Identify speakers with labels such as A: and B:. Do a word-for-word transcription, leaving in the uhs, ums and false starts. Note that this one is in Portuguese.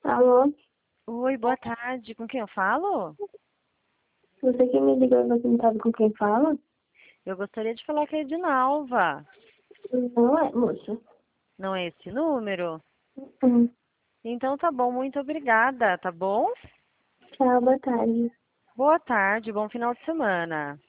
A: Alô?
B: Oi, boa tarde. Com quem eu falo?
A: Você que me ligou, você não sabe com quem fala?
B: Eu gostaria de falar com a Edinalva.
A: Não é, moça.
B: Não é esse número?
A: Hum.
B: Então tá bom, muito obrigada, tá bom?
A: Tchau, boa tarde.
B: Boa tarde, bom final de semana.